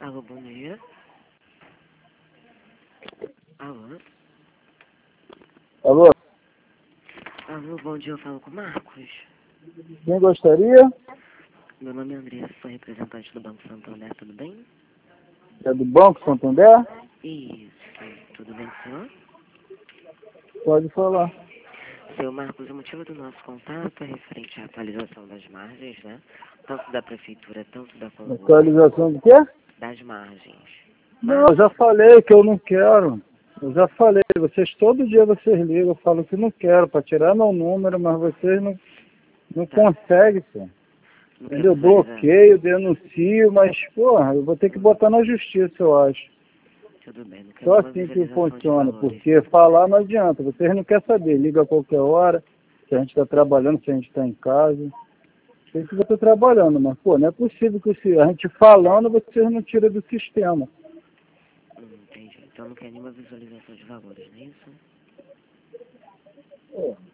Alô, bom dia. Alô? Alô? Alô, bom dia, eu falo com o Marcos. Quem gostaria? Meu nome é Andressa, sou representante do Banco Santander, tudo bem? É do Banco Santander? Isso, tudo bem, senhor? Pode falar. Seu Marcos, o motivo do nosso contato é referente à atualização das margens, né? Tanto da prefeitura, tanto da Consul, Atualização do quê? das margens. Não, eu já falei que eu não quero. Eu já falei, todo dia vocês ligam, eu falo que não quero, para tirar meu número, mas vocês não Tá. conseguem, pô. Não quer Entendeu? visualizar? Bloqueio, denuncio, mas, porra, eu vou ter que botar na justiça, eu acho. Tudo bem, não quer Só nenhuma assim que visualização de funciona, valores. porque falar não adianta, vocês não querem saber, liga a qualquer hora, se a gente está trabalhando, se a gente está em casa. Sei que eu estou trabalhando, mas, pô, não é possível que a gente falando, vocês não tiram do sistema. Entendi. Então não quer nenhuma visualização de valores, não é isso? Pô.